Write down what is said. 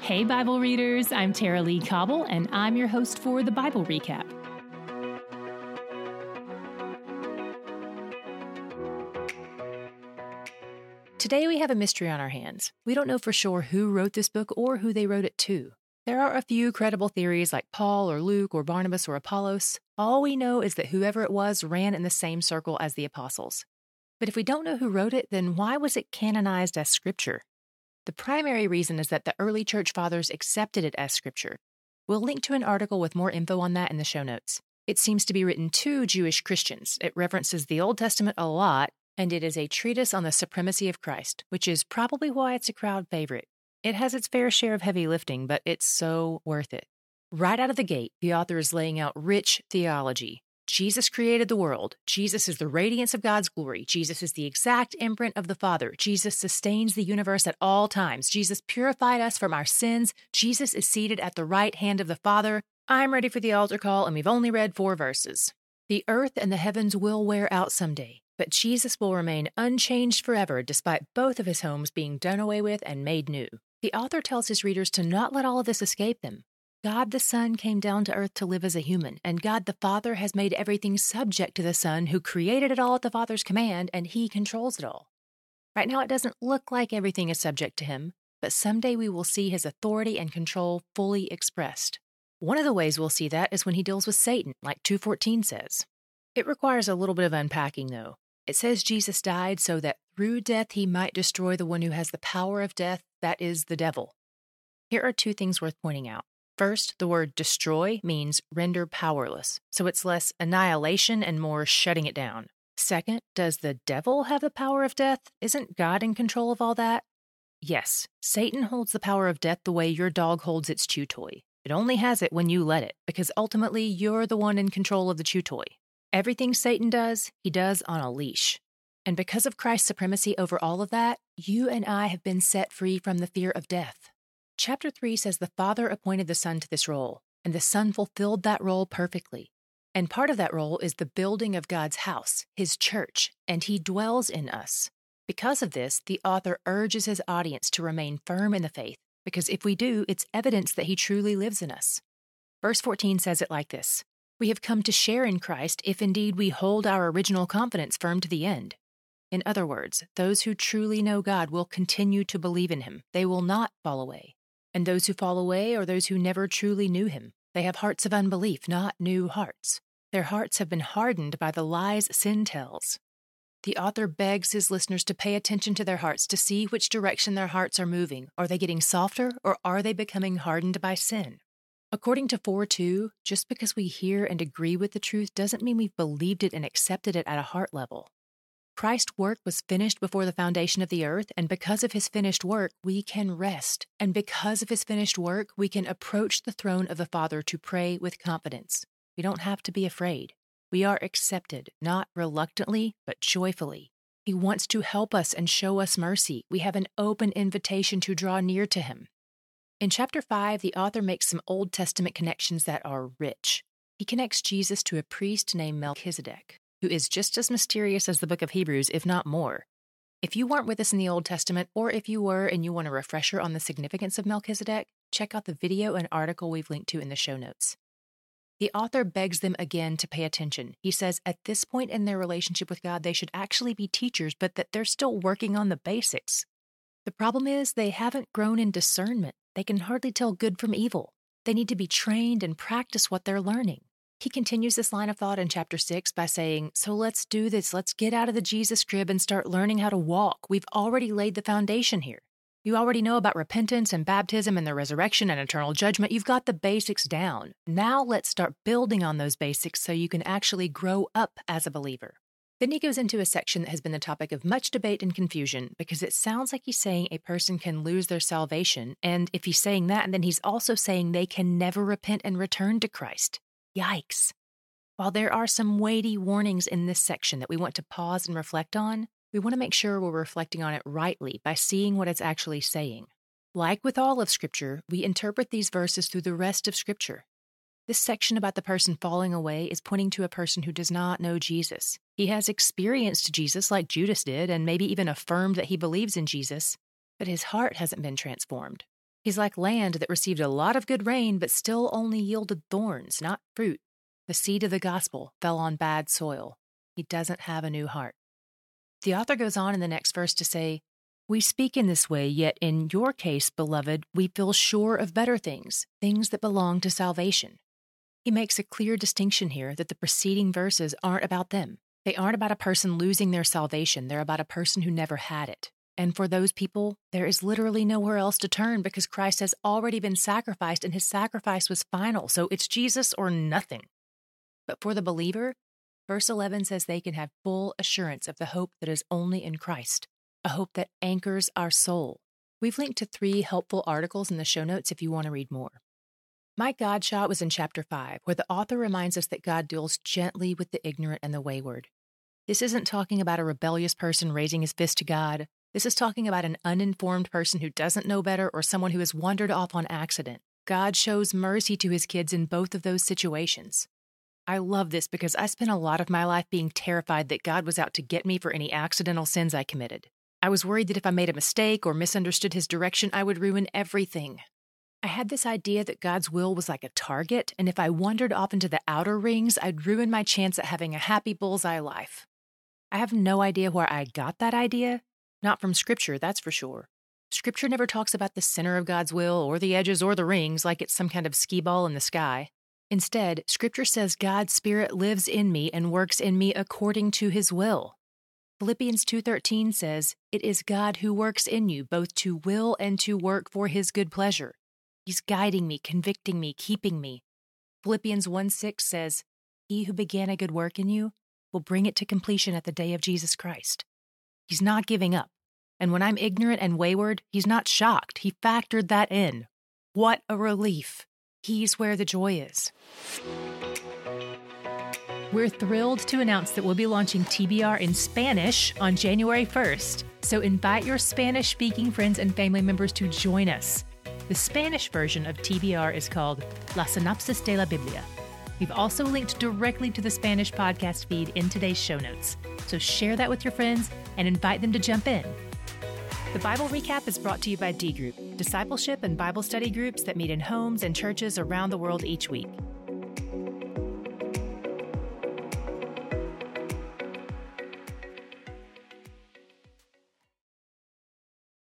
Hey, Bible readers, I'm Tara Lee Cobble, and I'm your host for the Bible Recap. Today we have a mystery on our hands. We don't know for sure who wrote this book or who they wrote it to. There are a few credible theories like Paul or Luke or Barnabas or Apollos. All we know is that whoever it was ran in the same circle as the apostles. But if we don't know who wrote it, then why was it canonized as scripture? The primary reason is that the early church fathers accepted it as scripture. We'll link to an article with more info on that in the show notes. It seems to be written to Jewish Christians. It references the Old Testament a lot, and it is a treatise on the supremacy of Christ, which is probably why it's a crowd favorite. It has its fair share of heavy lifting, but it's so worth it. Right out of the gate, the author is laying out rich theology. Jesus created the world. Jesus is the radiance of God's glory. Jesus is the exact imprint of the Father. Jesus sustains the universe at all times. Jesus purified us from our sins. Jesus is seated at the right hand of the Father. I'm ready for the altar call, and we've only read 4 verses. The earth and the heavens will wear out someday, but Jesus will remain unchanged forever despite both of his homes being done away with and made new. The author tells his readers to not let all of this escape them. God the Son came down to earth to live as a human, and God the Father has made everything subject to the Son, who created it all at the Father's command, and he controls it all. Right now, it doesn't look like everything is subject to him, but someday we will see his authority and control fully expressed. One of the ways we'll see that is when he deals with Satan, like 2:14 says. It requires a little bit of unpacking, though. It says Jesus died so that through death he might destroy the one who has the power of death, that is, the devil. Here are 2 things worth pointing out. First, the word destroy means render powerless, so it's less annihilation and more shutting it down. Second, does the devil have the power of death? Isn't God in control of all that? Yes, Satan holds the power of death the way your dog holds its chew toy. It only has it when you let it, because ultimately you're the one in control of the chew toy. Everything Satan does, he does on a leash. And because of Christ's supremacy over all of that, you and I have been set free from the fear of death. Chapter 3 says the Father appointed the Son to this role, and the Son fulfilled that role perfectly. And part of that role is the building of God's house, his church, and he dwells in us. Because of this, the author urges his audience to remain firm in the faith, because if we do, it's evidence that he truly lives in us. Verse 14 says it like this: "We have come to share in Christ if indeed we hold our original confidence firm to the end." In other words, those who truly know God will continue to believe in him. They will not fall away. And those who fall away are those who never truly knew him. They have hearts of unbelief, not new hearts. Their hearts have been hardened by the lies sin tells. The author begs his listeners to pay attention to their hearts to see which direction their hearts are moving. Are they getting softer, or are they becoming hardened by sin? According to 4:2, just because we hear and agree with the truth doesn't mean we've believed it and accepted it at a heart level. Christ's work was finished before the foundation of the earth, and because of his finished work, we can rest. And because of his finished work, we can approach the throne of the Father to pray with confidence. We don't have to be afraid. We are accepted, not reluctantly, but joyfully. He wants to help us and show us mercy. We have an open invitation to draw near to him. In chapter 5, the author makes some Old Testament connections that are rich. He connects Jesus to a priest named Melchizedek, who is just as mysterious as the book of Hebrews, if not more. If you weren't with us in the Old Testament, or if you were and you want a refresher on the significance of Melchizedek, check out the video and article we've linked to in the show notes. The author begs them again to pay attention. He says at this point in their relationship with God, they should actually be teachers, but that they're still working on the basics. The problem is they haven't grown in discernment. They can hardly tell good from evil. They need to be trained and practice what they're learning. He continues this line of thought in chapter 6 by saying, so let's do this. Let's get out of the Jesus crib and start learning how to walk. We've already laid the foundation here. You already know about repentance and baptism and the resurrection and eternal judgment. You've got the basics down. Now let's start building on those basics so you can actually grow up as a believer. Then he goes into a section that has been the topic of much debate and confusion because it sounds like he's saying a person can lose their salvation. And if he's saying that, then he's also saying they can never repent and return to Christ. Yikes. While there are some weighty warnings in this section that we want to pause and reflect on, we want to make sure we're reflecting on it rightly by seeing what it's actually saying. Like with all of Scripture, we interpret these verses through the rest of Scripture. This section about the person falling away is pointing to a person who does not know Jesus. He has experienced Jesus like Judas did, and maybe even affirmed that he believes in Jesus, but his heart hasn't been transformed. He's like land that received a lot of good rain but still only yielded thorns, not fruit. The seed of the gospel fell on bad soil. He doesn't have a new heart. The author goes on in the next verse to say, "We speak in this way, yet in your case, beloved, we feel sure of better things, things that belong to salvation." He makes a clear distinction here that the preceding verses aren't about them. They aren't about a person losing their salvation. They're about a person who never had it. And for those people, there is literally nowhere else to turn because Christ has already been sacrificed and his sacrifice was final. So it's Jesus or nothing. But for the believer, verse 11 says they can have full assurance of the hope that is only in Christ, a hope that anchors our soul. We've linked to 3 helpful articles in the show notes if you want to read more. Mike Godshot was in chapter 5, where the author reminds us that God deals gently with the ignorant and the wayward. This isn't talking about a rebellious person raising his fist to God. This is talking about an uninformed person who doesn't know better or someone who has wandered off on accident. God shows mercy to his kids in both of those situations. I love this because I spent a lot of my life being terrified that God was out to get me for any accidental sins I committed. I was worried that if I made a mistake or misunderstood his direction, I would ruin everything. I had this idea that God's will was like a target, and if I wandered off into the outer rings, I'd ruin my chance at having a happy bullseye life. I have no idea where I got that idea. Not from Scripture, that's for sure. Scripture never talks about the center of God's will or the edges or the rings like it's some kind of skee ball in the sky. Instead, Scripture says God's Spirit lives in me and works in me according to his will. Philippians 2:13 says, "It is God who works in you both to will and to work for his good pleasure." He's guiding me, convicting me, keeping me. Philippians 1:6 says, "He who began a good work in you will bring it to completion at the day of Jesus Christ." He's not giving up. And when I'm ignorant and wayward, he's not shocked. He factored that in. What a relief. He's where the joy is. We're thrilled to announce that we'll be launching TBR in Spanish on January 1st. So invite your Spanish-speaking friends and family members to join us. The Spanish version of TBR is called La Sinopsis de la Biblia. We've also linked directly to the Spanish podcast feed in today's show notes. So share that with your friends and invite them to jump in. The Bible Recap is brought to you by D Group, discipleship and Bible study groups that meet in homes and churches around the world each week.